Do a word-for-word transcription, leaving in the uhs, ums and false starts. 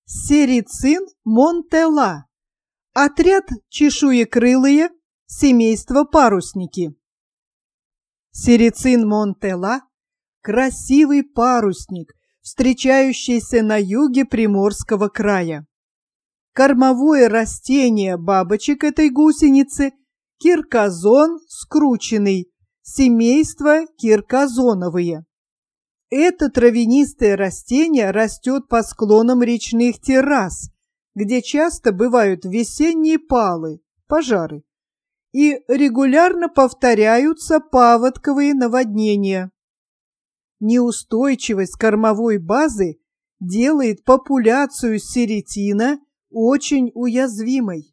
Серицин монтелла. Отряд чешуекрылые, семейство парусники. Серицин монтелла – красивый парусник, встречающийся на юге Приморского края. Кормовое растение бабочек этой гусеницы – киркозон скрученный, семейство киркозоновые. Это травянистое растение растет по склонам речных террас, где часто бывают весенние палы, пожары, и регулярно повторяются паводковые наводнения. Неустойчивость кормовой базы делает популяцию серицина очень уязвимой.